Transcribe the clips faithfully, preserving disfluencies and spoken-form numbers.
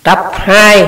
Tập hai.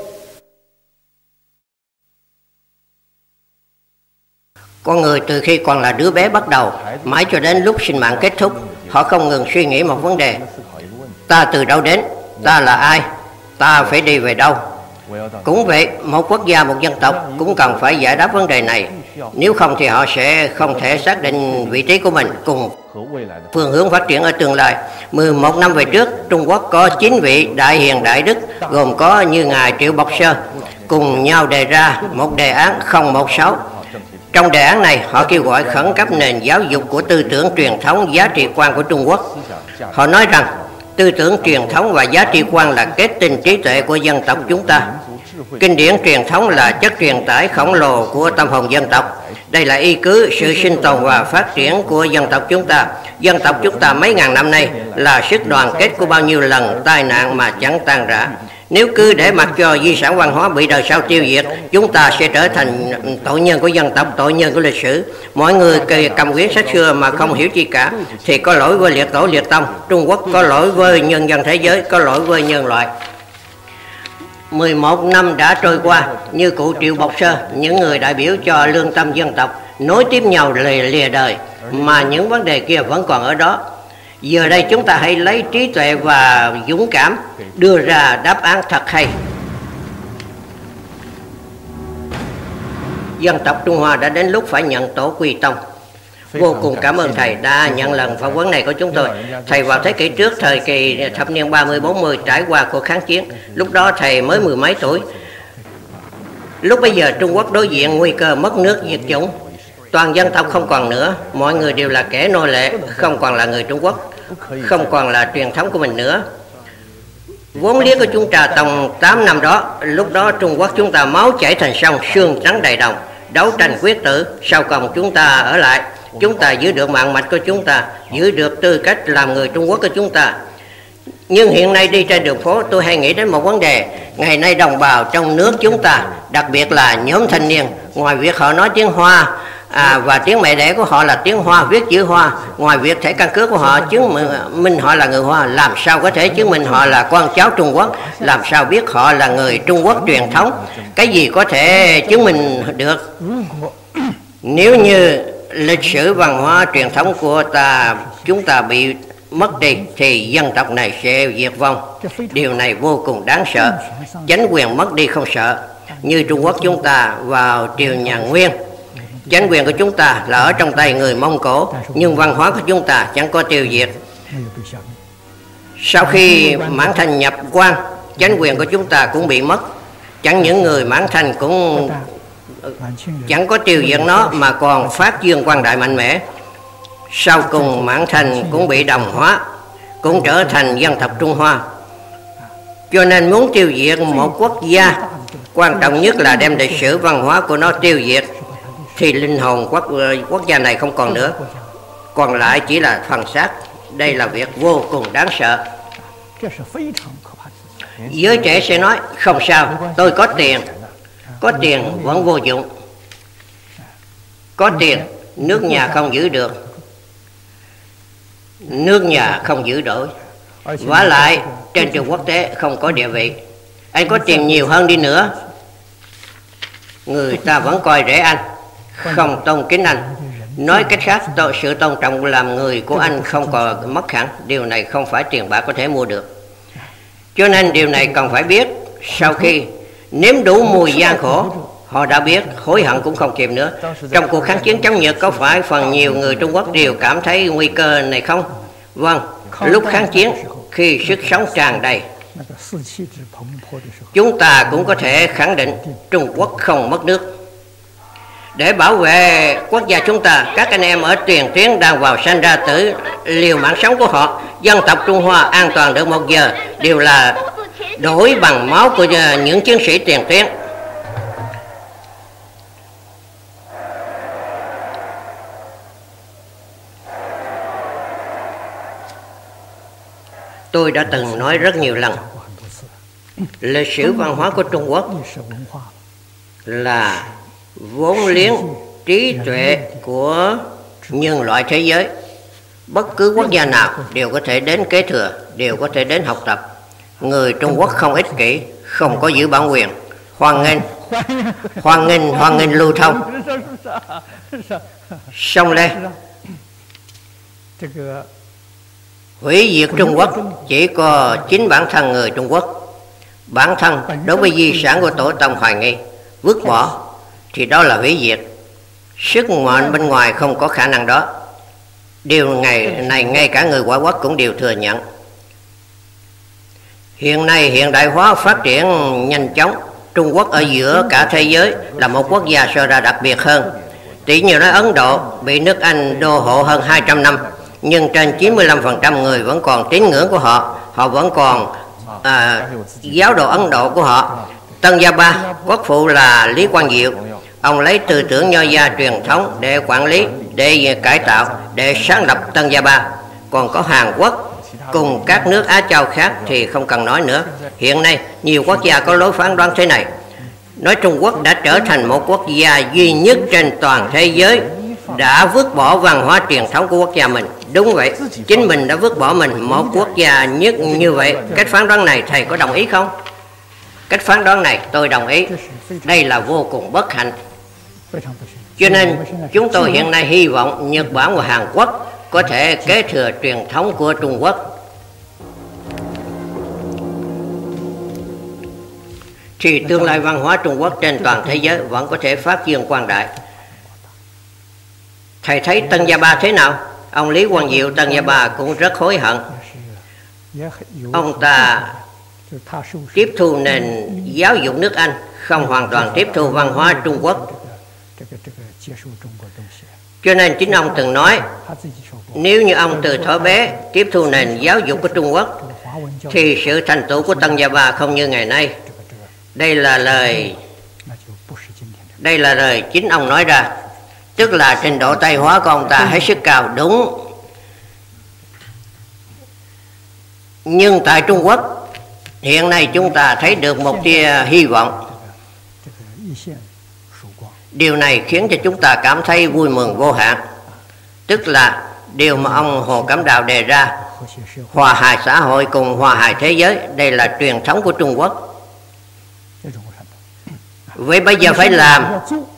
Con người từ khi còn là đứa bé bắt đầu, mãi cho đến lúc sinh mạng kết thúc, họ không ngừng suy nghĩ một vấn đề. Ta từ đâu đến? Ta là ai? Ta phải đi về đâu? Cũng vậy, một quốc gia, một dân tộc cũng cần phải giải đáp vấn đề này. Nếu không thì họ sẽ không thể xác định vị trí của mình cùng phương hướng phát triển ở tương lai. mười một năm về trước, Trung Quốc có chín vị đại hiền đại đức, gồm có như Ngài Triệu Bộc Sơ, cùng nhau đề ra một đề án không một sáu. Trong đề án này, họ kêu gọi khẩn cấp nền giáo dục của tư tưởng truyền thống giá trị quan của Trung Quốc. Họ nói rằng, tư tưởng truyền thống và giá trị quan là kết tinh trí tuệ của dân tộc chúng ta. Kinh điển truyền thống là chất truyền tải khổng lồ của tâm hồn dân tộc. Đây là y cứ sự sinh tồn và phát triển của dân tộc chúng ta. Dân tộc chúng ta mấy ngàn năm nay là sức đoàn kết của bao nhiêu lần tai nạn mà chẳng tan rã. Nếu cứ để mặc cho di sản văn hóa bị đời sau tiêu diệt, chúng ta sẽ trở thành tội nhân của dân tộc, tội nhân của lịch sử. Mọi người cầm quyển sách xưa mà không hiểu chi cả thì có lỗi với liệt tổ liệt tông. Trung Quốc có lỗi với nhân dân thế giới, có lỗi với nhân loại. mười một năm đã trôi qua, như cụ Triệu Bộc Sơ, những người đại biểu cho lương tâm dân tộc nối tiếp nhau lìa, lìa đời, mà những vấn đề kia vẫn còn ở đó. Giờ đây chúng ta hãy lấy trí tuệ và dũng cảm đưa ra đáp án thật hay. Dân tộc Trung Hoa đã đến lúc phải nhận tổ quy tông. Vô cùng cảm ơn Thầy đã nhận lần phỏng vấn này của chúng tôi. Thầy vào thế kỷ trước, thời kỳ thập niên ba mươi bốn mươi trải qua cuộc kháng chiến. Lúc đó Thầy mới mười mấy tuổi. Lúc bây giờ Trung Quốc đối diện nguy cơ mất nước diệt chủng. Toàn dân tộc không còn nữa, mọi người đều là kẻ nô lệ, không còn là người Trung Quốc, không còn là truyền thống của mình nữa. Vốn liếng của chúng ta trong tám năm đó, lúc đó Trung Quốc chúng ta máu chảy thành sông, xương trắng đầy đồng, đấu tranh quyết tử. Sau cùng chúng ta ở lại, chúng ta giữ được mạng mạch của chúng ta, giữ được tư cách làm người Trung Quốc của chúng ta. Nhưng hiện nay đi trên đường phố, tôi hay nghĩ đến một vấn đề. Ngày nay đồng bào trong nước chúng ta, đặc biệt là nhóm thanh niên, ngoài việc họ nói tiếng Hoa à, và tiếng mẹ đẻ của họ là tiếng Hoa, viết chữ Hoa, ngoài việc thẻ căn cước của họ chứng minh họ là người Hoa, làm sao có thể chứng minh họ là con cháu Trung Quốc, làm sao biết họ là người Trung Quốc truyền thống, cái gì có thể chứng minh được. Nếu như lịch sử văn hóa truyền thống của ta chúng ta bị mất đi thì dân tộc này sẽ diệt vong. Điều này vô cùng đáng sợ. Chánh quyền mất đi không sợ. Như Trung Quốc chúng ta vào triều nhà Nguyên, chánh quyền của chúng ta là ở trong tay người Mông Cổ, nhưng văn hóa của chúng ta chẳng có tiêu diệt. Sau khi Mãn Thanh nhập quan, chánh quyền của chúng ta cũng bị mất. Chẳng những người Mãn Thanh cũng chẳng có tiêu diệt nó mà còn phát dương quang đại mạnh mẽ. Sau cùng Mãn Thanh cũng bị đồng hóa, cũng trở thành dân tộc Trung Hoa. Cho nên muốn tiêu diệt một quốc gia, quan trọng nhất là đem lịch sử văn hóa của nó tiêu diệt, thì linh hồn quốc, quốc gia này không còn nữa, còn lại chỉ là phần xác. Đây là việc vô cùng đáng sợ. Giới trẻ sẽ nói, không sao, tôi có tiền. Có tiền vẫn vô dụng. Có tiền, nước nhà không giữ được, nước nhà không giữ đổi. Vả lại, trên trường quốc tế không có địa vị. Anh có tiền nhiều hơn đi nữa, người ta vẫn coi rẻ anh, không tôn kính anh. Nói cách khác, sự tôn trọng làm người của anh không còn mất hẳn. Điều này không phải tiền bạc có thể mua được. Cho nên điều này cần phải biết. Sau khi nếm đủ mùi gian khổ, họ đã biết, hối hận cũng không kịp nữa. Trong cuộc kháng chiến chống Nhật, có phải phần nhiều người Trung Quốc đều cảm thấy nguy cơ này không? Vâng, lúc kháng chiến, khi sức sống tràn đầy, chúng ta cũng có thể khẳng định Trung Quốc không mất nước. Để bảo vệ quốc gia chúng ta, các anh em ở tiền tuyến đang vào sanh ra tử, liều mạng sống của họ. Dân tộc Trung Hoa an toàn được một giờ đều là đổi bằng máu của những chiến sĩ tiền tuyến. Tôi đã từng nói rất nhiều lần, lịch sử văn hóa của Trung Quốc là vốn liếng trí tuệ của nhân loại thế giới. Bất cứ quốc gia nào đều có thể đến kế thừa, đều có thể đến học tập. Người Trung Quốc không ích kỷ, không có giữ bản quyền, hoan nghênh, hoan nghênh, hoan nghênh lưu thông. Xong lên, hủy diệt Trung Quốc chỉ có chính bản thân người Trung Quốc. Bản thân đối với di sản của tổ tông hoài nghi, vứt bỏ thì đó là hủy diệt. Sức mạnh bên ngoài không có khả năng đó. Điều ngày này ngay cả người ngoại quốc cũng đều thừa nhận. Hiện nay hiện đại hóa phát triển nhanh chóng. Trung Quốc ở giữa cả thế giới là một quốc gia so ra đặc biệt hơn. Tỷ như nói Ấn Độ bị nước Anh đô hộ hơn hai trăm năm, nhưng trên chín mươi lăm phần trăm người vẫn còn tín ngưỡng của họ. Họ vẫn còn à, giáo đồ Ấn Độ của họ. Tân Gia Ba, quốc phụ là Lý Quang Diệu. Ông lấy tư tưởng Nho gia truyền thống để quản lý, để cải tạo, để sáng lập Tân Gia Ba. Còn có Hàn Quốc cùng các nước Á Châu khác thì không cần nói nữa. Hiện nay nhiều quốc gia có lối phán đoán thế này, nói Trung Quốc đã trở thành một quốc gia duy nhất trên toàn thế giới đã vứt bỏ văn hóa truyền thống của quốc gia mình. Đúng vậy, chính mình đã vứt bỏ mình một quốc gia nhất như vậy. Cách phán đoán này thầy có đồng ý không? Cách phán đoán này tôi đồng ý. Đây là vô cùng bất hạnh. Cho nên chúng tôi hiện nay hy vọng Nhật Bản và Hàn Quốc có thể kế thừa truyền thống của Trung Quốc. Thì tương lai văn hóa Trung Quốc trên toàn thế giới vẫn có thể phát dương quang đại. Thầy thấy Tân Gia Ba thế nào? Ông Lý Quang Diệu Tân Gia Ba cũng rất hối hận. Ông ta tiếp thu nền giáo dục nước Anh, không hoàn toàn tiếp thu văn hóa Trung Quốc. Cho nên chính ông từng nói, nếu như ông từ thuở bé tiếp thu nền giáo dục của Trung Quốc thì sự thành tựu của Tân Gia Ba không như ngày nay. Đây là lời Đây là lời chính ông nói ra. Tức là trình độ Tây hóa của ông ta hết sức cao, đúng. Nhưng tại Trung Quốc hiện nay chúng ta thấy được một tia hy vọng. Điều này khiến cho chúng ta cảm thấy vui mừng vô hạn. Tức là điều mà ông Hồ Cẩm Đào đề ra, hòa hài xã hội cùng hòa hài thế giới. Đây là truyền thống của Trung Quốc. Vậy bây giờ phải làm,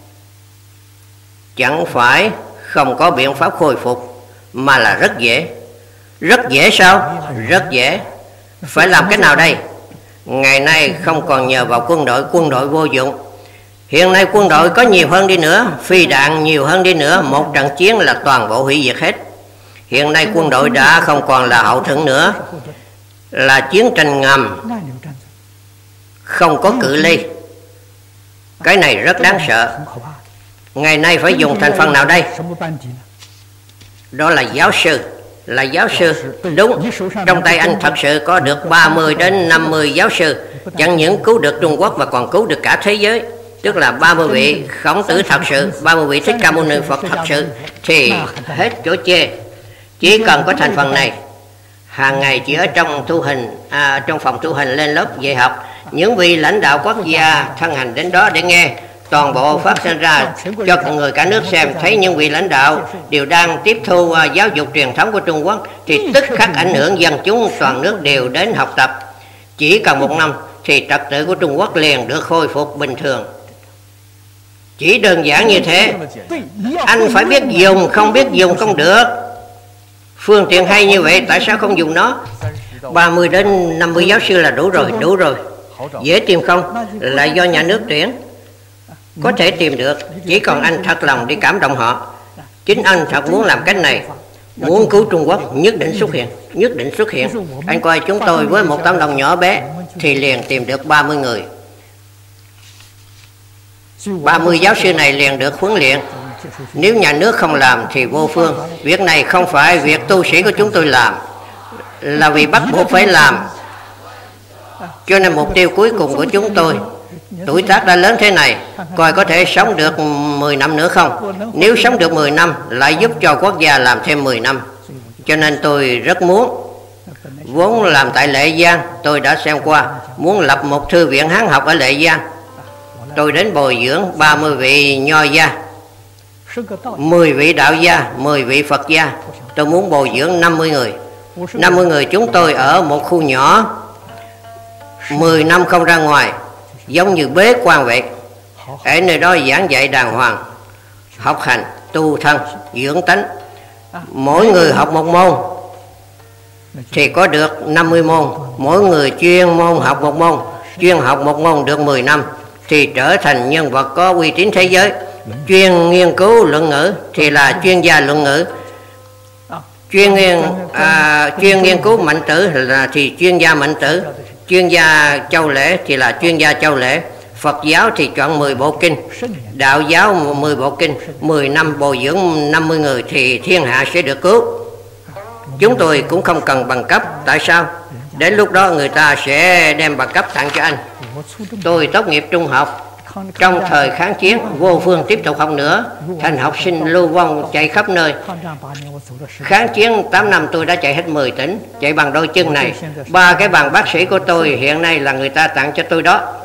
chẳng phải không có biện pháp khôi phục, mà là rất dễ. Rất dễ sao? Rất dễ. Phải làm cách nào đây? Ngày nay không còn nhờ vào quân đội, quân đội vô dụng. Hiện nay quân đội có nhiều hơn đi nữa, phi đạn nhiều hơn đi nữa, một trận chiến là toàn bộ hủy diệt hết. Hiện nay quân đội đã không còn là hậu thuẫn nữa, là chiến tranh ngầm, không có cự ly. Cái này rất đáng sợ. Ngày nay phải dùng thành phần nào đây? Đó là giáo sư. Là giáo sư. Đúng, trong tay anh thật sự có được ba mươi đến năm mươi giáo sư. Chẳng những cứu được Trung Quốc mà còn cứu được cả thế giới. Tức là ba mươi vị Khổng Tử thật sự, ba mươi vị Thích Ca Mâu Ni Phật thật sự, thì hết chỗ chê. Chỉ cần có thành phần này, hàng ngày chỉ ở trong thu hình, à, trong phòng thu hình lên lớp dạy học, những vị lãnh đạo quốc gia thân hành đến đó để nghe, toàn bộ phát sinh ra cho người cả nước xem, thấy những vị lãnh đạo đều đang tiếp thu uh, giáo dục truyền thống của Trung Quốc, thì tức khắc ảnh hưởng dân chúng toàn nước đều đến học tập. Chỉ cần một năm thì trật tự của Trung Quốc liền được khôi phục bình thường. Chỉ đơn giản như thế. Anh phải biết dùng, không biết dùng không được. Phương tiện hay như vậy tại sao không dùng nó? ba mươi đến năm mươi giáo sư là đủ rồi, đủ rồi. Dễ tìm không? Là do nhà nước tuyển. Có thể tìm được, chỉ còn anh thật lòng đi cảm động họ. Chính anh thật muốn làm cách này, muốn cứu Trung Quốc, nhất định xuất hiện, nhất định xuất hiện. Anh coi chúng tôi với một tấm lòng nhỏ bé thì liền tìm được ba mươi người. ba mươi giáo sư này liền được huấn luyện. Nếu nhà nước không làm thì vô phương. Việc này không phải việc tu sĩ của chúng tôi làm, là vì bắt buộc phải làm. Cho nên mục tiêu cuối cùng của chúng tôi, tuổi tác đã lớn thế này, coi có thể sống được mười năm nữa không. Nếu sống được mười năm, lại giúp cho quốc gia làm thêm mười năm. Cho nên tôi rất muốn, vốn làm tại Lệ Giang, tôi đã xem qua, muốn lập một thư viện Hán học ở Lệ Giang. Tôi đến bồi dưỡng ba mươi vị nho gia, mười vị đạo gia, mười vị Phật gia. Tôi muốn bồi dưỡng năm mươi người. năm mươi người chúng tôi ở một khu nhỏ, mười năm không ra ngoài, giống như bế quan vậy. Ở nơi đó giảng dạy đàng hoàng, học hành, tu thân, dưỡng tánh. Mỗi người học một môn thì có được năm mươi môn. Mỗi người chuyên môn học một môn, chuyên học một môn được mười năm thì trở thành nhân vật có uy tín thế giới. Chuyên nghiên cứu luận ngữ thì là chuyên gia luận ngữ. Chuyên nghiên à, chuyên nghiên cứu mạnh tử là thì chuyên gia mạnh tử. Chuyên gia châu lễ thì là chuyên gia châu lễ. Phật giáo thì chọn mười bộ kinh, đạo giáo mười bộ kinh. Mười năm bồi dưỡng năm mươi người thì thiên hạ sẽ được cứu. Chúng tôi cũng không cần bằng cấp. Tại sao? Đến lúc đó người ta sẽ đem bằng cấp tặng cho anh. Tôi tốt nghiệp trung học. Trong thời kháng chiến, vô phương tiếp tục học nữa, thành học sinh lưu vong chạy khắp nơi. Kháng chiến tám năm tôi đã chạy hết mười tỉnh, chạy bằng đôi chân này. Ba cái bằng bác sĩ của tôi hiện nay là người ta tặng cho tôi đó.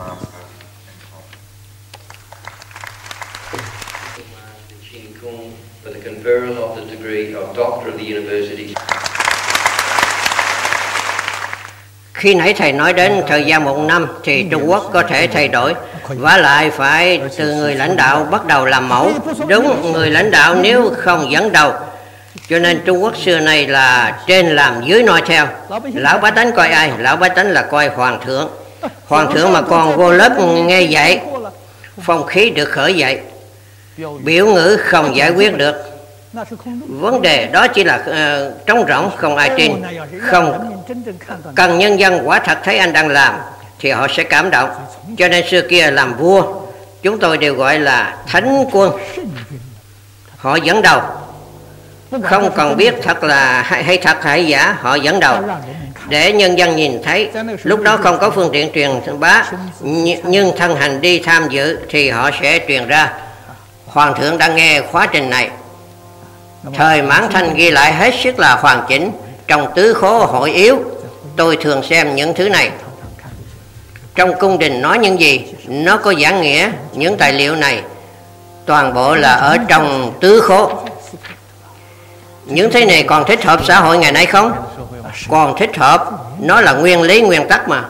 Khi nãy thầy nói đến thời gian một năm thì Trung Quốc có thể thay đổi, vả lại phải từ người lãnh đạo bắt đầu làm mẫu. Đúng, người lãnh đạo nếu không dẫn đầu, cho nên Trung Quốc xưa này là trên làm dưới noi theo. Lão bá tánh coi ai? Lão bá tánh là coi hoàng thượng. Hoàng thượng mà còn vô lớp nghe dạy, phong khí được khởi dậy, biểu ngữ không giải quyết được. Vấn đề đó chỉ là uh, trống rỗng, không ai tin. Không cần nhân dân quả thật thấy anh đang làm thì họ sẽ cảm động. Cho nên xưa kia làm vua chúng tôi đều gọi là thánh quân. Họ dẫn đầu, không cần biết thật là hay, hay thật hay giả, họ dẫn đầu để nhân dân nhìn thấy. Lúc đó không có phương tiện truyền bá, nhưng thân hành đi tham dự thì họ sẽ truyền ra. Hoàng thượng đang nghe khóa trình này. Thời Mãn Thanh ghi lại hết sức là hoàn chỉnh. Trong tứ khố hội yếu, tôi thường xem những thứ này. Trong cung đình nói những gì, nó có giảng nghĩa. Những tài liệu này toàn bộ là ở trong tứ khố. Những thế này còn thích hợp xã hội ngày nay không? Còn thích hợp, nó là nguyên lý nguyên tắc mà.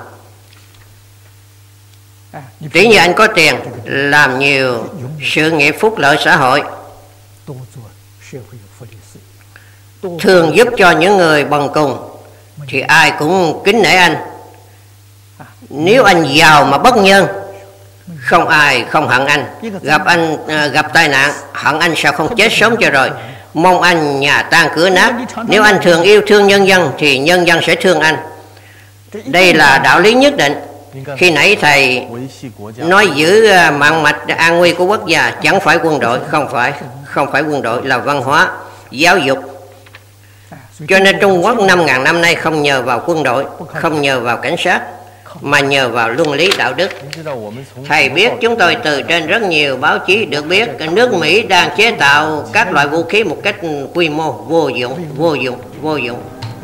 Tỷ như anh có tiền, làm nhiều sự nghiệp phúc lợi xã hội, thường giúp cho những người bần cùng thì ai cũng kính nể anh. Nếu anh giàu mà bất nhân, không ai không hận anh. Gặp anh gặp tai nạn, hận anh sao không chết sớm cho rồi. Mong anh nhà tan cửa nát. Nếu anh thường yêu thương nhân dân thì nhân dân sẽ thương anh. Đây là đạo lý nhất định. Khi nãy thầy nói giữ mạng mạch an nguy của quốc gia, chẳng phải quân đội, không phải, không phải quân đội, là văn hóa, giáo dục. Cho nên Trung Quốc năm ngàn năm nay không nhờ vào quân đội, không nhờ vào cảnh sát, mà nhờ vào luân lý đạo đức. Thầy biết chúng tôi từ trên rất nhiều báo chí được biết nước Mỹ đang chế tạo các loại vũ khí một cách quy mô vô dụng, vô dụng, vô dụng.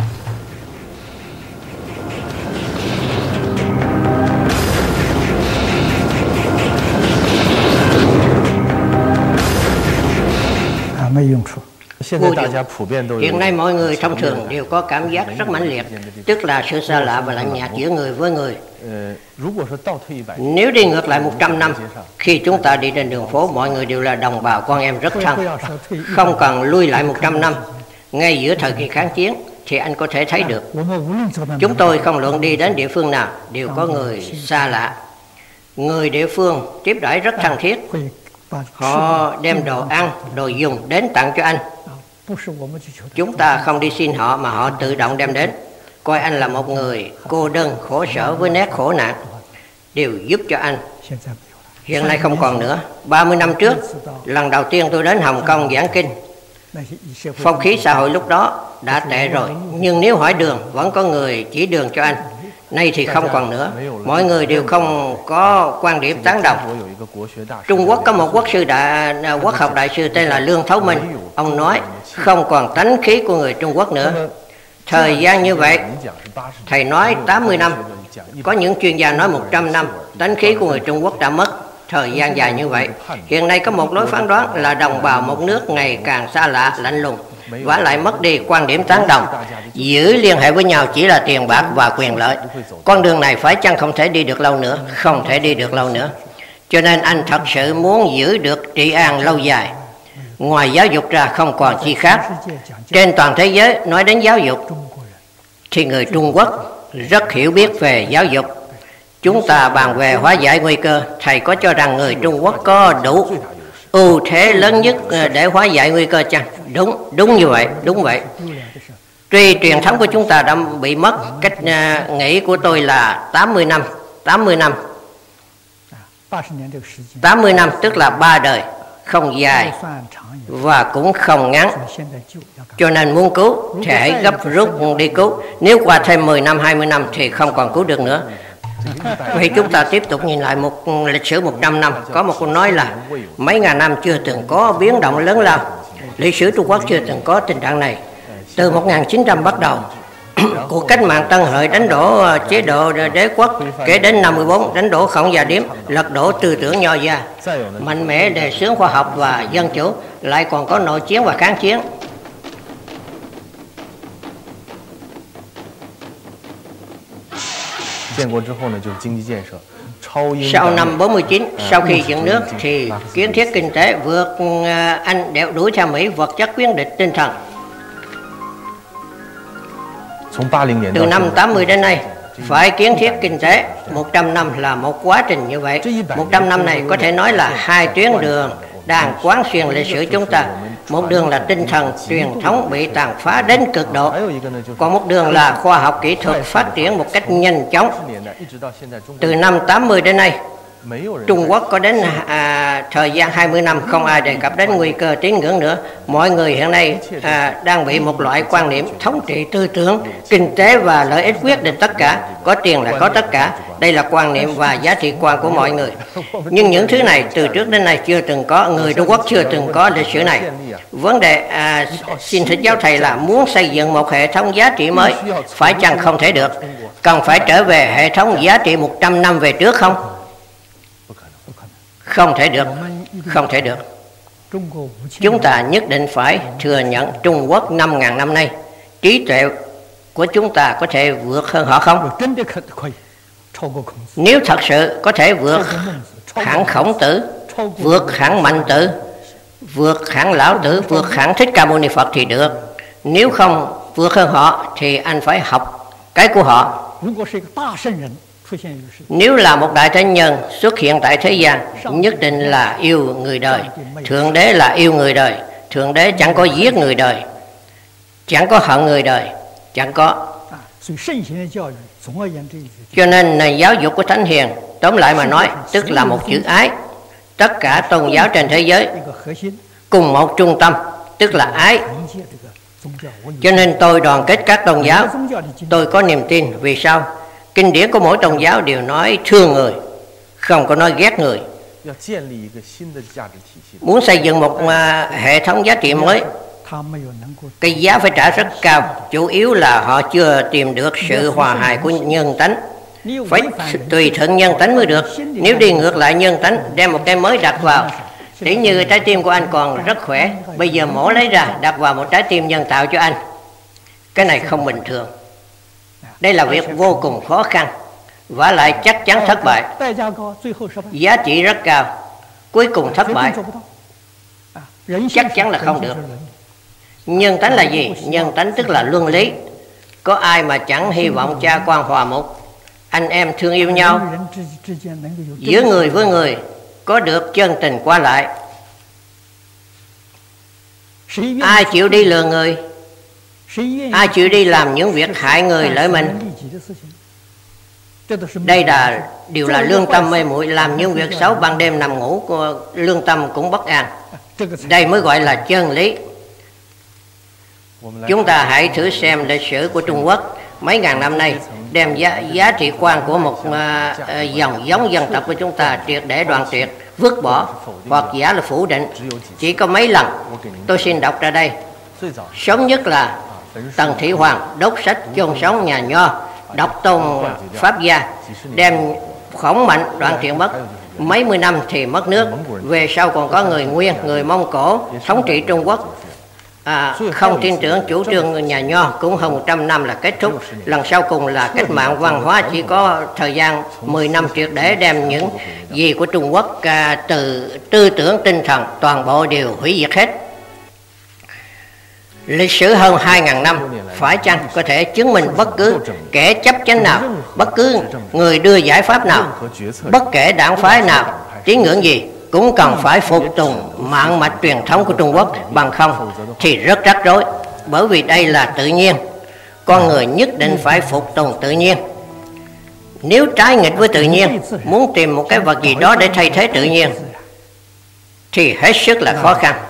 Vô dụng. Hiện nay mọi người thông thường đều có cảm giác rất mãnh liệt, tức là sự xa lạ và lạnh nhạt giữa người với người. Nếu đi ngược lại một trăm năm, khi chúng ta đi trên đường phố, mọi người đều là đồng bào con em rất thân. Không cần lui lại một trăm năm, ngay giữa thời kỳ kháng chiến thì anh có thể thấy được. Chúng tôi không luận đi đến địa phương nào, đều có người xa lạ. Người địa phương tiếp đãi rất thân thiết. Họ đem đồ ăn, đồ dùng đến tặng cho anh. Chúng ta không đi xin họ mà họ tự động đem đến. Coi anh là một người cô đơn, khổ sở với nét khổ nạn, đều giúp cho anh. Hiện nay không còn nữa. ba mươi năm trước, lần đầu tiên tôi đến Hồng Kông giảng kinh. Phong khí xã hội lúc đó đã tệ rồi, nhưng nếu hỏi đường, vẫn có người chỉ đường cho anh. Nay thì không còn nữa. Mọi người đều không có quan điểm tán đồng. Trung Quốc có một quốc sư đại, quốc học đại sư tên là Lương Thấu Minh. Ông nói không còn tánh khí của người Trung Quốc nữa. Thời gian như vậy, thầy nói tám mươi năm, có những chuyên gia nói một trăm năm, tánh khí của người Trung Quốc đã mất. Thời gian dài như vậy, hiện nay có một lối phán đoán là đồng bào một nước ngày càng xa lạ, lạnh lùng. vả lại mất đi quan điểm tán đồng. Giữ liên hệ với nhau chỉ là tiền bạc và quyền lợi. Con đường này phải chăng không thể đi được lâu nữa? Không thể đi được lâu nữa. Cho nên anh thật sự muốn giữ được trị an lâu dài. Ngoài giáo dục ra không còn chi khác. Trên toàn thế giới nói đến giáo dục thì người Trung Quốc rất hiểu biết về giáo dục. Chúng ta bàn về hóa giải nguy cơ, thầy có cho rằng người Trung Quốc có đủ ưu thế lớn nhất để hóa giải nguy cơ chăng? Đúng, đúng như vậy, đúng vậy. Tuy truyền thống của chúng ta đã bị mất, cách uh, nghĩ của tôi là tám mươi năm, tám mươi năm. tám mươi năm tức là ba đời, không dài và cũng không ngắn. Cho nên muốn cứu thì hãy gấp rút đi cứu. Nếu qua thêm mười năm, hai mươi năm thì không còn cứu được nữa. Vậy chúng ta tiếp tục nhìn lại một lịch sử một trăm năm. Có một câu nói là mấy ngàn năm chưa từng có biến động lớn lao. Lịch sử Trung Quốc chưa từng có tình trạng này. Từ một nghìn chín trăm bắt đầu, cuộc cách mạng Tân Hợi đánh đổ chế độ đế quốc, kể đến năm mươi bốn đánh đổ Khổng Gia Điếm, lật đổ tư tưởng Nho gia, mạnh mẽ đề xướng khoa học và dân chủ, lại còn có nội chiến và kháng chiến. Sau năm bốn mươi chín, sau khi dựng nước thì kiến thiết kinh tế vượt Anh, đeo đuổi theo Mỹ, vật chất quyết định tinh thần. Từ năm tám mươi đến nay, phải kiến thiết kinh tế một trăm năm là một quá trình như vậy. một trăm năm này có thể nói là hai tuyến đường đang quán xuyên lịch sử chúng ta. Một đường là tinh thần truyền thống bị tàn phá đến cực độ, còn một đường là khoa học kỹ thuật phát triển một cách nhanh chóng. Từ năm tám mươi đến nay, Trung Quốc có đến à, thời gian hai mươi năm không ai đề cập đến nguy cơ tín ngưỡng nữa. Mọi người hiện nay à, đang bị một loại quan niệm thống trị tư tưởng, kinh tế và lợi ích quyết định tất cả, có tiền là có tất cả. Đây là quan niệm và giá trị quan của mọi người. Nhưng những thứ này từ trước đến nay chưa từng có, người Trung Quốc chưa từng có lịch sử này. Vấn đề à, xin thỉnh giáo thầy là muốn xây dựng một hệ thống giá trị mới, phải chăng không thể được? Cần phải trở về hệ thống giá trị một trăm năm về trước không? Không thể được, không thể được. Chúng ta nhất định phải thừa nhận Trung Quốc năm ngàn năm nay, trí tuệ của chúng ta có thể vượt hơn họ không? Nếu thật sự có thể vượt hẳn Khổng Tử, vượt hẳn Mạnh Tử, vượt hẳn Lão Tử, vượt hẳn Thích Ca Mâu Ni Phật thì được. Nếu không vượt hơn họ thì anh phải học cái của họ. Nếu là một đại thánh nhân xuất hiện tại thế gian, nhất định là yêu người đời. Thượng đế là yêu người đời. Thượng đế chẳng có giết người đời, chẳng có hận người đời, chẳng có. Cho nên nền giáo dục của Thánh Hiền, tóm lại mà nói, tức là một chữ ái. Tất cả tôn giáo trên thế giới cùng một trung tâm, tức là ái. Cho nên tôi đoàn kết các tôn giáo. Tôi có niềm tin. Vì sao? Kinh điển của mỗi tôn giáo đều nói thương người, không có nói ghét người. Muốn xây dựng một uh, hệ thống giá trị mới, cái giá phải trả rất cao. Chủ yếu là họ chưa tìm được sự hòa hài của nhân tánh. Phải tùy thuận nhân tánh mới được. Nếu đi ngược lại nhân tánh, đem một cái mới đặt vào. Tỉ như trái tim của anh còn rất khỏe, bây giờ mổ lấy ra đặt vào một trái tim nhân tạo cho anh. Cái này không bình thường. Đây là việc vô cùng khó khăn, và lại chắc chắn thất bại. Giá trị rất cao, cuối cùng thất bại. Chắc chắn là không được. Nhân tánh là gì? Nhân tánh tức là luân lý. Có ai mà chẳng hy vọng cha con hòa mục, anh em thương yêu nhau, giữa người với người có được chân tình qua lại. Ai chịu đi lừa người? Ai chịu đi làm những việc hại người lợi mình? Đây là điều là lương tâm mê muội, làm những việc xấu ban đêm nằm ngủ, lương tâm cũng bất an. Đây mới gọi là chân lý. Chúng ta hãy thử xem lịch sử của Trung Quốc mấy ngàn năm nay, đem giá, giá trị quan của một uh, dòng giống dân tộc của chúng ta triệt để đoạn tuyệt, vứt bỏ hoặc giả là phủ định. Chỉ có mấy lần. Tôi xin đọc ra đây. Sớm nhất là Tần Thủy Hoàng đốt sách chôn sống nhà Nho, độc tôn Pháp gia, đem Khổng Mạnh đoạn tuyệt mất. Mấy mươi năm thì mất nước. Về sau còn có người Nguyên, người Mông Cổ thống trị Trung Quốc. À, không tin tưởng chủ trương nhà Nho cũng hơn một trăm năm là kết thúc. Lần sau cùng là cách mạng văn hóa, chỉ có thời gian mười năm triệt để đem những gì của Trung Quốc à, từ tư tưởng tinh thần toàn bộ đều hủy diệt hết. Lịch sử hơn hai ngàn năm, phải chăng có thể chứng minh bất cứ kẻ chấp chánh nào, bất cứ người đưa giải pháp nào, bất kể đảng phái nào, tín ngưỡng gì, cũng cần phải phục tùng mạng mạch truyền thống của Trung Quốc, bằng không thì rất rắc rối. Bởi vì đây là tự nhiên, con người nhất định phải phục tùng tự nhiên. Nếu trái nghịch với tự nhiên, muốn tìm một cái vật gì đó để thay thế tự nhiên thì hết sức là khó khăn.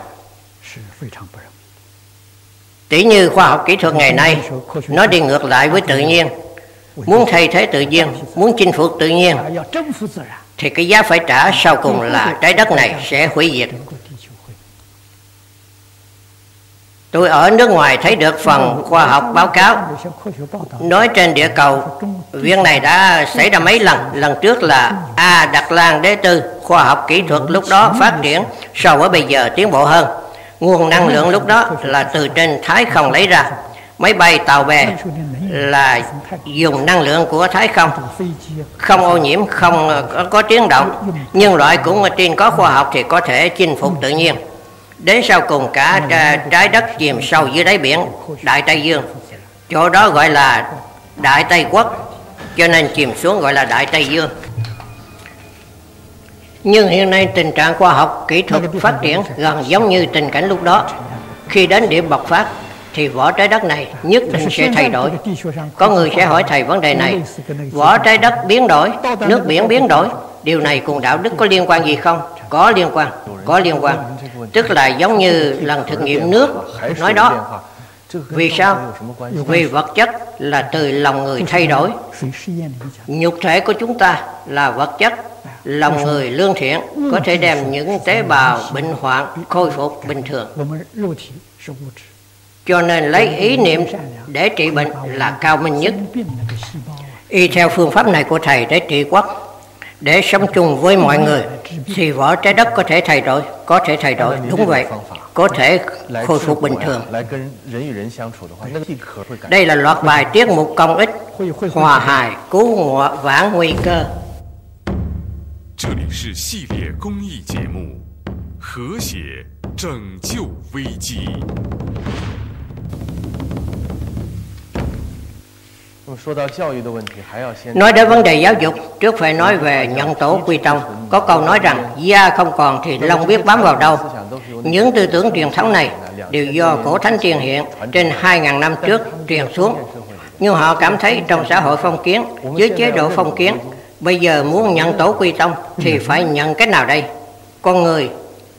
Tỷ như khoa học kỹ thuật ngày nay, nó đi ngược lại với tự nhiên. Muốn thay thế tự nhiên, muốn chinh phục tự nhiên, thì cái giá phải trả sau cùng là trái đất này sẽ hủy diệt. Tôi ở nước ngoài thấy được phần khoa học báo cáo nói trên địa cầu việc này đã xảy ra mấy lần. Lần trước là A Đạt Lan Đế Tư, khoa học kỹ thuật lúc đó phát triển so với bây giờ tiến bộ hơn. Nguồn năng lượng lúc đó là từ trên Thái không lấy ra. Máy bay tàu bè là dùng năng lượng của Thái không, không ô nhiễm, không có tiếng động. Nhân loại cũng tin có khoa học thì có thể chinh phục tự nhiên. Đến sau cùng cả trái đất chìm sâu dưới đáy biển Đại Tây Dương, chỗ đó gọi là Đại Tây Quốc, cho nên chìm xuống gọi là Đại Tây Dương. Nhưng hiện nay tình trạng khoa học kỹ thuật phát triển gần giống như tình cảnh lúc đó. Khi đến điểm bộc phát thì vỏ trái đất này nhất định sẽ thay đổi. Có người sẽ hỏi thầy vấn đề này: vỏ trái đất biến đổi, nước biển biến đổi, điều này cùng đạo đức có liên quan gì không? Có liên quan, có liên quan. Tức là giống như lần thực nghiệm nước nói đó. Vì sao? Vì vật chất là từ lòng người thay đổi. Nhục thể của chúng ta là vật chất. Lòng người lương thiện có thể đem những tế bào bệnh hoạn khôi phục bình thường. Cho nên lấy ý niệm để trị bệnh là cao minh nhất. Y theo phương pháp này của thầy để trị quốc, để sống chung với mọi người, thì vỏ trái đất có thể thay đổi, có thể thay đổi, đúng vậy, có thể khôi phục bình thường. Đây là loạt bài tiết mục công ích, hòa hài, cứu vãn nguy cơ. 这里是系列公益节目《和谐拯救危机》。 Nói đến vấn đề giáo dục, trước phải nói về nhận tổ quy tông. Có câu nói rằng da không còn thì lông biết bám vào đâu. Những tư tưởng truyền thống này đều do cổ thánh tiền hiện trên hai ngàn năm trước truyền xuống. Nhưng họ cảm thấy trong xã hội phong kiến, dưới chế độ phong kiến, bây giờ muốn nhận tổ quy tông thì phải nhận cái nào đây? Con người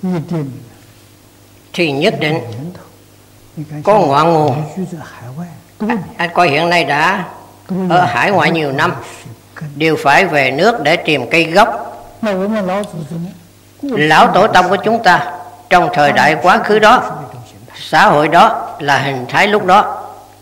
thì nhất định có ngọn nguồn. Anh coi hiện nay đã ở hải ngoại nhiều năm, đều phải về nước để tìm cây gốc. Lão tổ tông của chúng ta trong thời đại quá khứ đó, xã hội đó là hình thái lúc đó.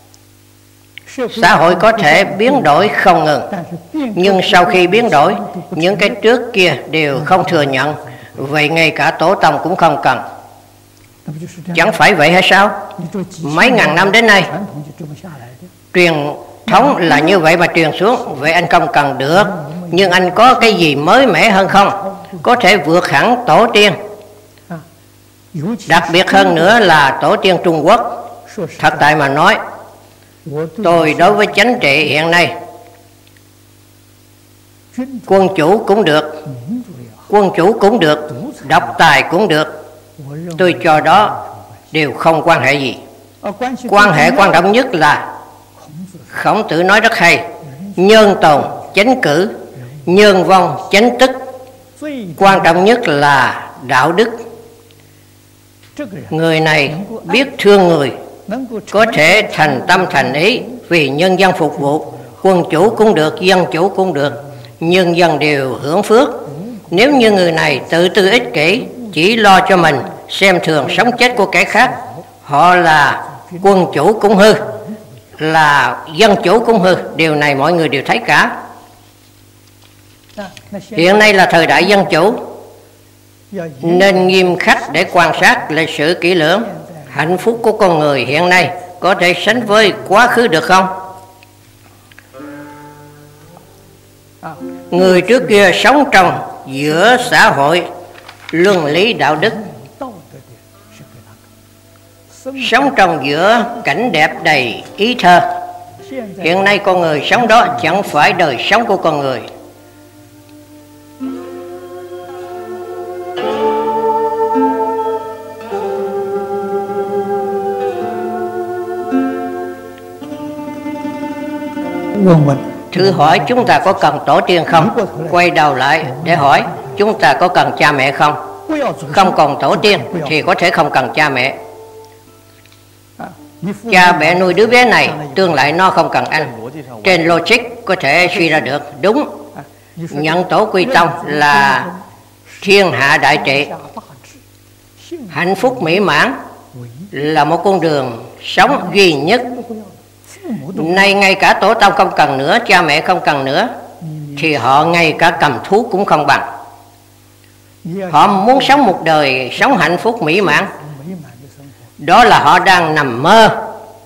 Xã hội có thể biến đổi không ngừng, nhưng sau khi biến đổi, những cái trước kia đều không thừa nhận. Vậy ngay cả tổ tông cũng không cần. Chẳng phải vậy hay sao? Mấy ngàn năm đến nay, truyền thống là như vậy mà truyền xuống. Vậy anh không cần được. Nhưng anh có cái gì mới mẻ hơn không? Có thể vượt hẳn tổ tiên. Đặc biệt hơn nữa là tổ tiên Trung Quốc. Thật tại mà nói, tôi đối với chính trị hiện nay, quân chủ cũng được, quân chủ cũng được, độc tài cũng được, tôi cho đó đều không quan hệ gì. Quan hệ quan trọng nhất là Khổng Tử nói rất hay: nhân tồn chánh cử, nhân vong chánh tức. Quan trọng nhất là đạo đức. Người này biết thương người, có thể thành tâm thành ý vì nhân dân phục vụ. Quân chủ cũng được, dân chủ cũng được, nhân dân đều hưởng phước. Nếu như người này tự tư ích kỷ, chỉ lo cho mình, xem thường sống chết của kẻ khác, họ là quân chủ cũng hư, là dân chủ cũng hư. Điều này mọi người đều thấy cả. Hiện nay là thời đại dân chủ, nên nghiêm khắc để quan sát lịch sử kỹ lưỡng. Hạnh phúc của con người hiện nay có thể sánh với quá khứ được không? Người trước kia sống trong giữa xã hội luân lý đạo đức, sống trong giữa cảnh đẹp đầy ý thơ. Hiện nay con người sống đó chẳng phải đời sống của con người. Thử hỏi chúng ta có cần tổ tiên không? Quay đầu lại để hỏi chúng ta có cần cha mẹ không? Không còn tổ tiên thì có thể không cần cha mẹ. Cha mẹ nuôi đứa bé này, tương lai nó không cần anh. Trên logic có thể suy ra được. Đúng, nhận tổ quy tông là thiên hạ đại trị. Hạnh phúc mỹ mãn là một con đường sống duy nhất. Nay ngay cả tổ tông không cần nữa, cha mẹ không cần nữa, thì họ ngay cả cầm thú cũng không bằng. Họ muốn sống một đời sống hạnh phúc mỹ mãn, đó là họ đang nằm mơ.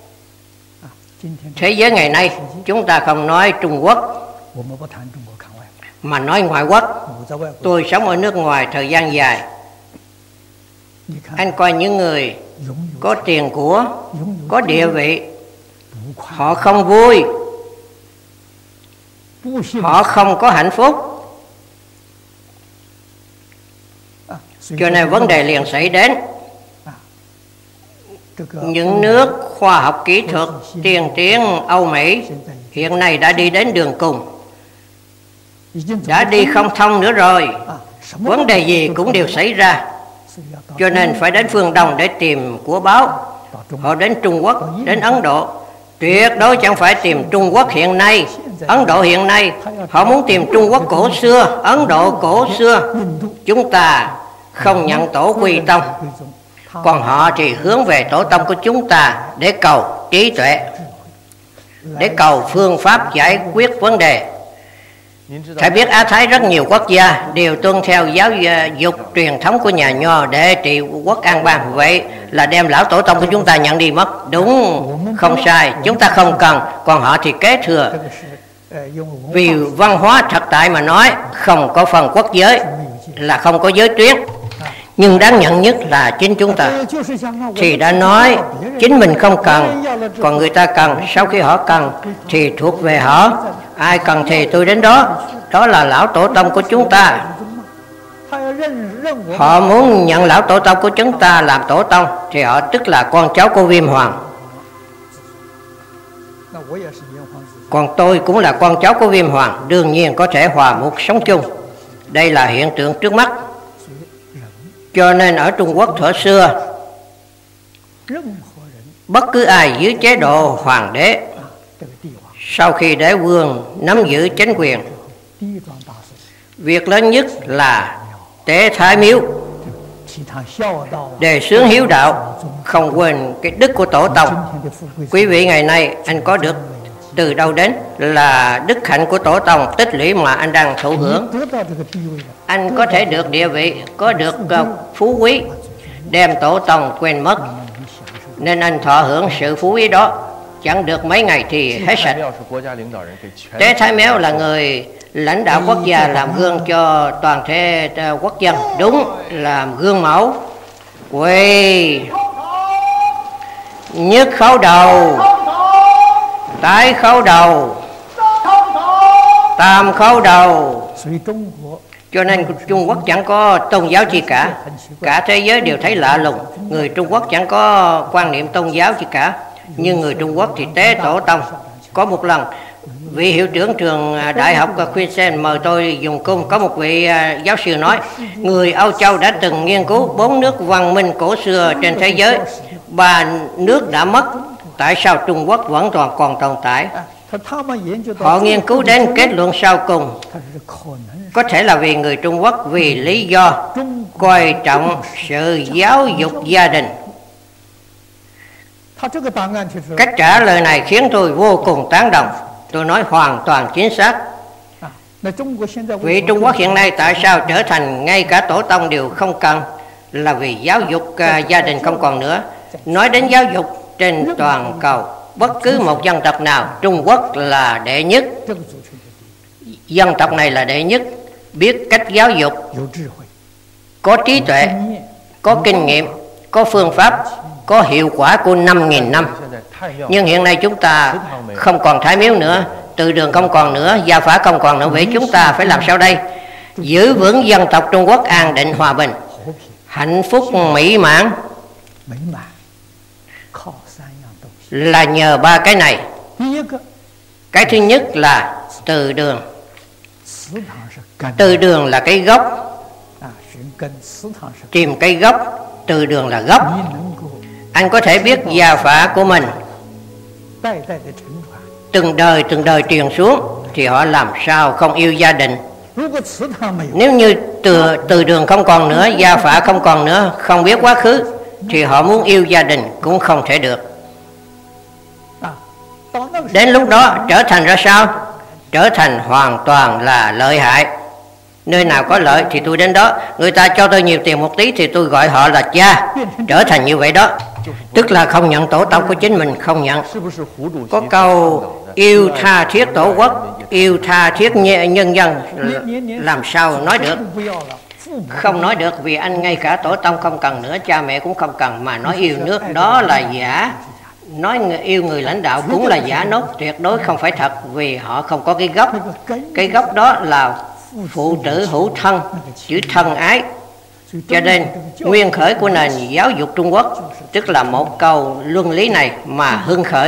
Thế giới ngày nay chúng ta không nói Trung Quốc mà nói ngoại quốc. Tôi sống ở nước ngoài thời gian dài. Anh coi những người có tiền của, có địa vị, họ không vui, họ không có hạnh phúc. Cho nên vấn đề liền xảy đến. Những nước khoa học kỹ thuật tiên tiến Âu Mỹ hiện nay đã đi đến đường cùng, đã đi không thông nữa rồi. Vấn đề gì cũng đều xảy ra. Cho nên phải đến phương Đông để tìm của báo. Họ đến Trung Quốc, đến Ấn Độ. Tuyệt đối chẳng phải tìm Trung Quốc hiện nay, Ấn Độ hiện nay. Họ muốn tìm Trung Quốc cổ xưa, Ấn Độ cổ xưa. Chúng ta không nhận tổ quy tông, còn họ thì hướng về tổ tông của chúng ta để cầu trí tuệ, để cầu phương pháp giải quyết vấn đề. Phải biết Á Thái rất nhiều quốc gia đều tuân theo giáo dục truyền thống của nhà Nho để trị quốc an bang. Vậy là đem lão tổ tông của chúng ta nhận đi mất. Đúng, không sai, chúng ta không cần, còn họ thì kế thừa. Vì văn hóa thực tại mà nói, không có phần quốc giới, là không có giới tuyến. Nhưng đáng nhận nhất là chính chúng ta thì đã nói chính mình không cần, còn người ta cần. Sau khi họ cần thì thuộc về họ. Ai cần thì tôi đến đó. Đó là lão tổ tông của chúng ta. Họ muốn nhận lão tổ tông của chúng ta làm tổ tông thì họ tức là con cháu của Viêm Hoàng. Còn tôi cũng là con cháu của Viêm Hoàng, đương nhiên có thể hòa mục sống chung. Đây là hiện tượng trước mắt. Cho nên ở Trung Quốc thuở xưa, bất cứ ai dưới chế độ hoàng đế, sau khi đế vương nắm giữ chính quyền, việc lớn nhất là tế thái miếu, đề xướng hiếu đạo, không quên cái đức của tổ tông. Quý vị ngày nay anh có được từ đâu đến là đức hạnh của tổ tông tích lũy mà anh đang thụ hưởng. Anh có thể được địa vị, có được uh, phú quý, đem tổ tông quên mất, nên anh thọ hưởng sự phú quý đó. Chẳng được mấy ngày thì hết sạch. Tế Thái Méo là người lãnh đạo quốc gia, làm gương cho toàn thể quốc dân. Đúng, làm gương mẫu. Quỳ nhất khấu đầu, tái khấu đầu, tam khấu đầu. Cho nên Trung Quốc chẳng có tôn giáo gì cả. Cả thế giới đều thấy lạ lùng. Người Trung Quốc chẳng có quan niệm tôn giáo gì cả. Nhưng người Trung Quốc thì tế tổ tông. Có một lần vị hiệu trưởng trường đại học Queensland mời tôi dùng cung. Có một vị giáo sư nói, người Âu Châu đã từng nghiên cứu bốn nước văn minh cổ xưa trên thế giới. Ba nước đã mất, tại sao Trung Quốc vẫn toàn còn tồn tại? Họ nghiên cứu đến kết luận sau cùng, có thể là vì người Trung Quốc vì lý do coi trọng sự giáo dục gia đình. Cách trả lời này khiến tôi vô cùng tán đồng. Tôi nói hoàn toàn chính xác. Vì Trung Quốc hiện nay tại sao trở thành ngay cả tổ tông đều không cần, là vì giáo dục uh, gia đình không còn nữa. Nói đến giáo dục trên toàn cầu, bất cứ một dân tộc nào, Trung Quốc là đệ nhất. Dân tộc này là đệ nhất, biết cách giáo dục, có trí tuệ, có kinh nghiệm, có phương pháp, có hiệu quả của năm nghìn năm. Nhưng hiện nay chúng ta không còn Thái Miếu nữa, Từ Đường không còn nữa, Gia Phả không còn nữa. Vậy chúng ta phải làm sao đây? Giữ vững dân tộc Trung Quốc an định hòa bình, hạnh phúc mỹ mãn là nhờ ba cái này. Cái thứ nhất là Từ Đường. Từ Đường là cái gốc, tìm cái gốc, Từ Đường là gốc. Anh có thể biết Gia Phả của mình từng đời từng đời truyền xuống thì họ làm sao không yêu gia đình. Nếu như từ, từ Đường không còn nữa, Gia Phả không còn nữa, không biết quá khứ, thì họ muốn yêu gia đình cũng không thể được. Đến lúc đó trở thành ra sao? Trở thành hoàn toàn là lợi hại. Nơi nào có lợi thì tôi đến đó. Người ta cho tôi nhiều tiền một tí thì tôi gọi họ là cha. Trở thành như vậy đó. Tức là không nhận tổ tông của chính mình, không nhận. Có câu yêu tha thiết tổ quốc, yêu tha thiết nhân dân, làm sao nói được? Không nói được, vì anh ngay cả tổ tông không cần nữa, cha mẹ cũng không cần, mà nói yêu nước đó là giả. Nói yêu người lãnh đạo cũng là giả nốt, tuyệt đối không phải thật, vì họ không có cái gốc. Cái gốc đó là phụ tử hữu thân, chữ thân ái. Cho nên nguyên khởi của nền giáo dục Trung Quốc tức là một câu luân lý này mà hưng khởi.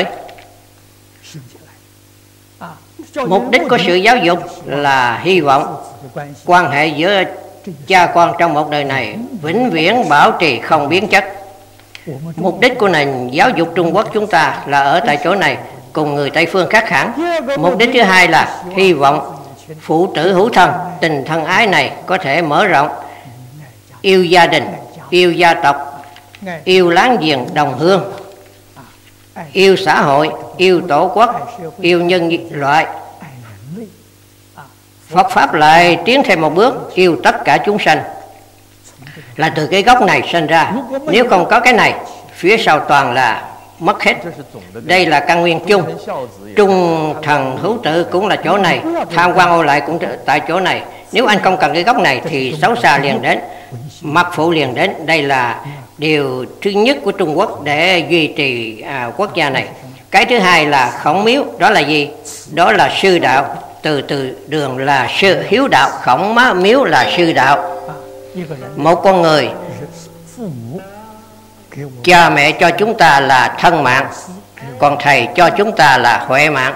Mục đích của sự giáo dục là hy vọng quan hệ giữa cha con trong một đời này vĩnh viễn bảo trì không biến chất. Mục đích của nền giáo dục Trung Quốc chúng ta là ở tại chỗ này cùng người Tây phương khác hẳn. Mục đích thứ hai là hy vọng phụ tử hữu thân, tình thân ái này có thể mở rộng, yêu gia đình, yêu gia tộc, yêu láng giềng đồng hương, yêu xã hội, yêu tổ quốc, yêu nhân loại. Phật Pháp lại tiến thêm một bước, yêu tất cả chúng sanh. Là từ cái gốc này sinh ra. Nếu không có cái này, phía sau toàn là mất hết. Đây là căn nguyên chung. Trung thần hữu tử cũng là chỗ này, tham quan ô lại cũng tại chỗ này. Nếu anh không cần cái gốc này thì xấu xa liền đến, mặc phụ liền đến. Đây là điều thứ nhất của Trung Quốc để duy trì à, quốc gia này. Cái thứ hai là khổng miếu. Đó là gì? Đó là sư đạo. Từ Từ Đường là sư hiếu đạo, khổng má miếu là sư đạo. Một con người, cha mẹ cho chúng ta là thân mạng, còn thầy cho chúng ta là huệ mạng.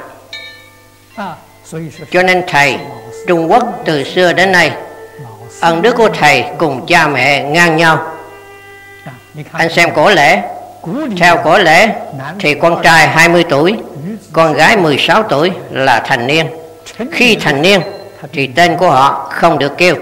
Cho nên thầy Trung Quốc từ xưa đến nay, ân đức của thầy cùng cha mẹ ngang nhau. Anh xem cổ lễ. Theo cổ lễ thì con trai hai mươi tuổi, con gái mười sáu tuổi là thành niên. Khi thành niên thì tên của họ không được kêu.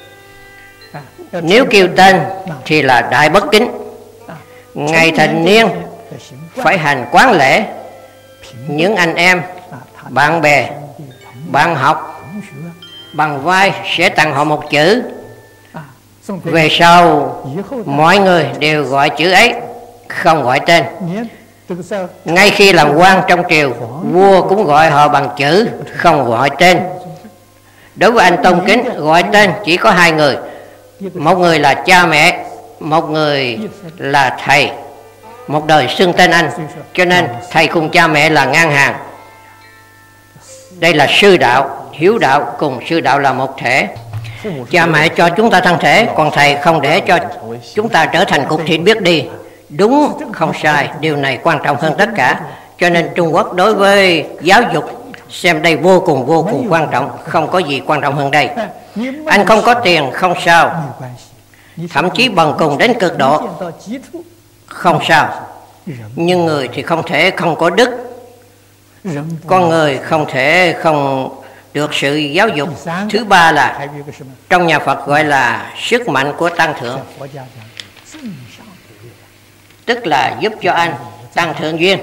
Nếu kêu tên thì là đại bất kính. Ngày thành niên phải hành quán lễ. Những anh em, bạn bè, bạn học bằng vai sẽ tặng họ một chữ. Về sau mọi người đều gọi chữ ấy, không gọi tên. Ngay khi làm quan trong triều, vua cũng gọi họ bằng chữ, không gọi tên. Đối với anh tôn kính, gọi tên chỉ có hai người. Một người là cha mẹ, một người là thầy. Một đời xưng tên anh. Cho nên thầy cùng cha mẹ là ngang hàng. Đây là sư đạo. Hiếu đạo cùng sư đạo là một thể. Cha mẹ cho chúng ta thân thể, còn thầy không để cho chúng ta trở thành cục thịt biết đi. Đúng không sai, điều này quan trọng hơn tất cả. Cho nên Trung Quốc đối với giáo dục xem đây vô cùng vô cùng quan trọng. Không có gì quan trọng hơn đây. Anh không có tiền không sao, thậm chí bằng cùng đến cực độ không sao. Nhưng người thì không thể không có đức. Con người không thể không được sự giáo dục. Thứ ba là trong nhà Phật gọi là sức mạnh của tăng thượng, tức là giúp cho anh tăng thượng duyên.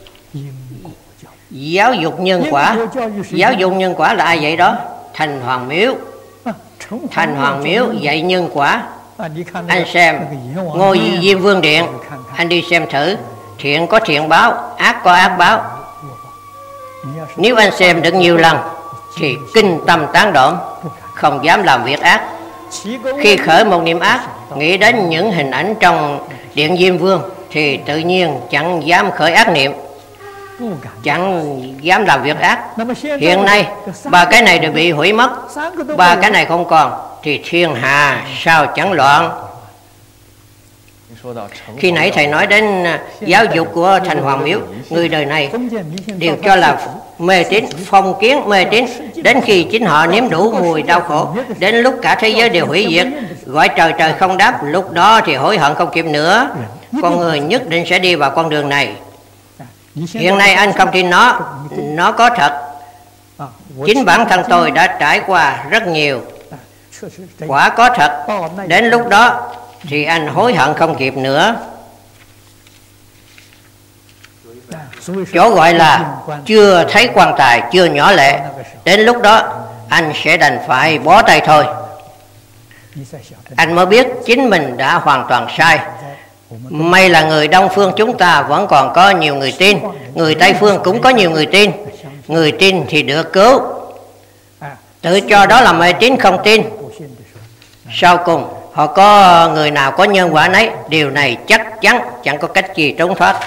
Giáo dục nhân quả. Giáo dục nhân quả là ai vậy đó? Thành Hoàng Miếu. Thành Hoàng Miếu dạy nhân quả. Anh xem ngôi Diêm Vương Điện, anh đi xem thử, thiện có thiện báo, ác có ác báo. Nếu anh xem được nhiều lần thì kinh tâm tán đoạn, không dám làm việc ác. Khi khởi một niệm ác, nghĩ đến những hình ảnh trong Điện Diêm Vương thì tự nhiên chẳng dám khởi ác niệm, chẳng dám làm việc ác. Hiện nay ba cái này đều bị hủy mất, ba cái này không còn thì thiên hạ sao chẳng loạn. Khi nãy thầy nói đến giáo dục của Thành Hoàng Miếu, người đời này đều cho là mê tín, phong kiến mê tín. Đến khi chính họ nếm đủ mùi đau khổ, đến lúc cả thế giới đều hủy diệt, gọi trời trời không đáp, lúc đó thì hối hận không kịp nữa. Con người nhất định sẽ đi vào con đường này. Hiện nay anh không tin nó, nó có thật. Chính bản thân tôi đã trải qua rất nhiều, quả có thật. Đến lúc đó thì anh hối hận không kịp nữa. Chỗ gọi là chưa thấy quan tài chưa nhỏ lệ. Đến lúc đó anh sẽ đành phải bó tay thôi. Anh mới biết chính mình đã hoàn toàn sai. May là người Đông Phương chúng ta vẫn còn có nhiều người tin, người Tây Phương cũng có nhiều người tin. Người tin thì được cứu, tự cho đó là mê tín không tin. Sau cùng họ có người nào có nhân quả nấy. Điều này chắc chắn chẳng có cách gì trốn thoát.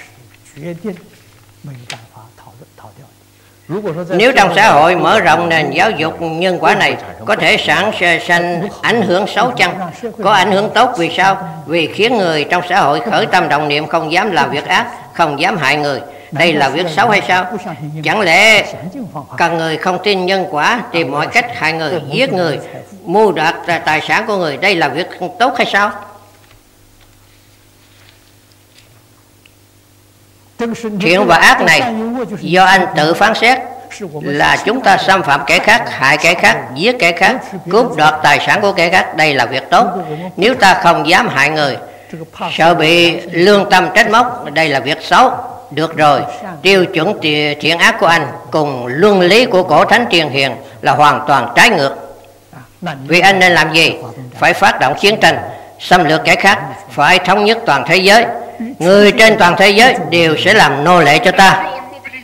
Nếu trong xã hội mở rộng nền giáo dục nhân quả này, có thể sản sinh ảnh hưởng xấu chăng? Có ảnh hưởng tốt. Vì sao? Vì khiến người trong xã hội khởi tâm động niệm không dám làm việc ác, không dám hại người. Đây là việc xấu hay sao? Chẳng lẽ cần người không tin nhân quả tìm mọi cách hại người, giết người, mưu đoạt tài sản của người? Đây là việc tốt hay sao? Thiện và ác này do anh tự phán xét, là chúng ta xâm phạm kẻ khác, hại kẻ khác, giết kẻ khác, cướp đoạt tài sản của kẻ khác. Đây là việc tốt. Nếu ta không dám hại người, sợ bị lương tâm trách móc, đây là việc xấu. Được rồi, tiêu chuẩn thiện ác của anh cùng luân lý của cổ thánh tiền hiền là hoàn toàn trái ngược. Vì anh nên làm gì? Phải phát động chiến tranh, xâm lược kẻ khác, phải thống nhất toàn thế giới. Người trên toàn thế giới đều sẽ làm nô lệ cho ta.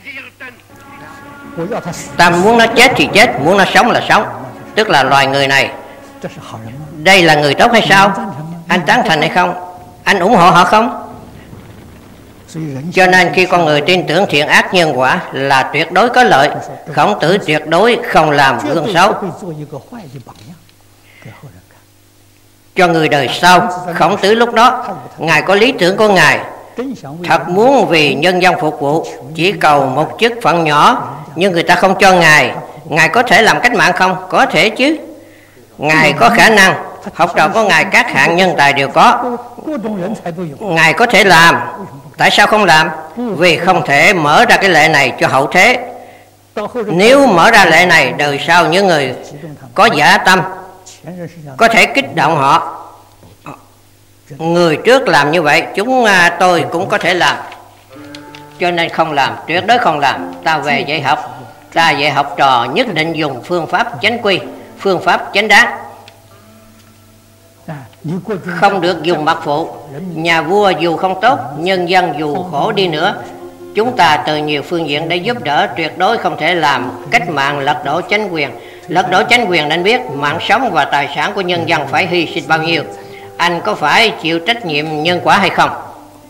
Ta muốn nó chết thì chết, muốn nó sống là sống. Tức là loài người này, đây là người tốt hay sao? Anh tán thành hay không? Anh ủng hộ họ không? Cho nên khi con người tin tưởng thiện ác nhân quả là tuyệt đối có lợi. Khổng Tử tuyệt đối không làm gương xấu cho người đời sau. Khổng Tử lúc đó, Ngài có lý tưởng của Ngài, thật muốn vì nhân dân phục vụ, chỉ cầu một chức phận nhỏ, nhưng người ta không cho Ngài. Ngài có thể làm cách mạng không? Có thể chứ. Ngài có khả năng, học trò của Ngài các hạng nhân tài đều có. Ngài có thể làm. Tại sao không làm? Vì không thể mở ra cái lệ này cho hậu thế. Nếu mở ra lệ này, đời sau những người có dã tâm có thể kích động họ. Người trước làm như vậy, chúng tôi cũng có thể làm. Cho nên không làm, tuyệt đối không làm. Ta về dạy học, ta dạy học trò nhất định dùng phương pháp chánh quy, phương pháp chánh đáng, không được dùng mặt phụ. Nhà vua dù không tốt, nhân dân dù khổ đi nữa, chúng ta từ nhiều phương diện để giúp đỡ, tuyệt đối không thể làm cách mạng lật đổ chánh quyền. Lật đổ chánh quyền nên biết mạng sống và tài sản của nhân dân phải hy sinh bao nhiêu. Anh có phải chịu trách nhiệm nhân quả hay không?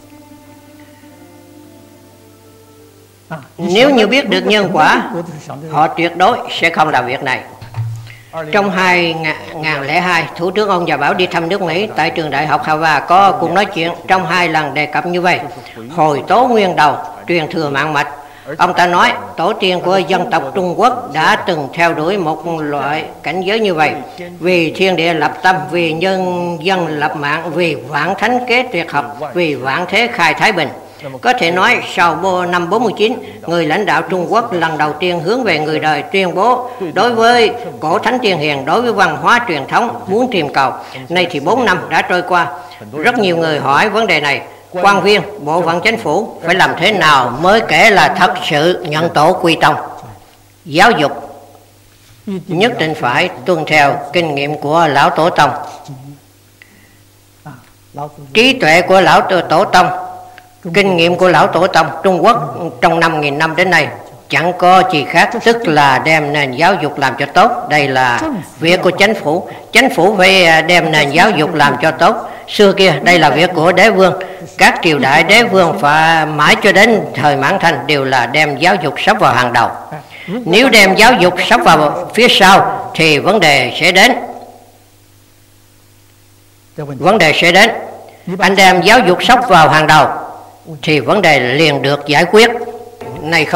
Nếu như biết được nhân quả, họ tuyệt đối sẽ không làm việc này. Trong hai nghìn lẻ hai, Thủ tướng Ông Già Bảo đi thăm nước Mỹ. Tại trường đại học Harvard có cuộc nói chuyện, trong hai lần đề cập như vậy. Hồi tố nguyên đầu, truyền thừa mạng mạch. Ông ta nói tổ tiên của dân tộc Trung Quốc đã từng theo đuổi một loại cảnh giới như vậy. Vì thiên địa lập tâm, vì nhân dân lập mạng, vì vạn thánh kế tuyệt học, vì vạn thế khai thái bình. Có thể nói sau năm bốn mươi chín, người lãnh đạo Trung Quốc lần đầu tiên hướng về người đời tuyên bố đối với cổ thánh tiên hiền, đối với văn hóa truyền thống muốn tìm cầu. Nay thì bốn năm đã trôi qua, rất nhiều người hỏi vấn đề này. Quan viên, bộ phận chính phủ phải làm thế nào mới kể là thật sự nhận tổ quy tông? Giáo dục nhất định phải tuân theo kinh nghiệm của lão tổ tông. trí tuệ của lão tổ tông, kinh nghiệm của lão tổ tông Trung Quốc trong năm nghìn năm đến nay chẳng có gì khác, tức là đem nền giáo dục làm cho tốt. Đây là việc của chính phủ. Chính phủ phải đem nền giáo dục làm cho tốt. Xưa kia đây là việc của đế vương. Các triều đại đế vương phải mãi cho đến thời Mãn Thanh đều là đem giáo dục sắp vào hàng đầu. Nếu đem giáo dục sắp vào phía sau thì vấn đề sẽ đến. Vấn đề sẽ đến. Anh đem giáo dục sắp vào hàng đầu thì vấn đề liền được giải quyết. Này không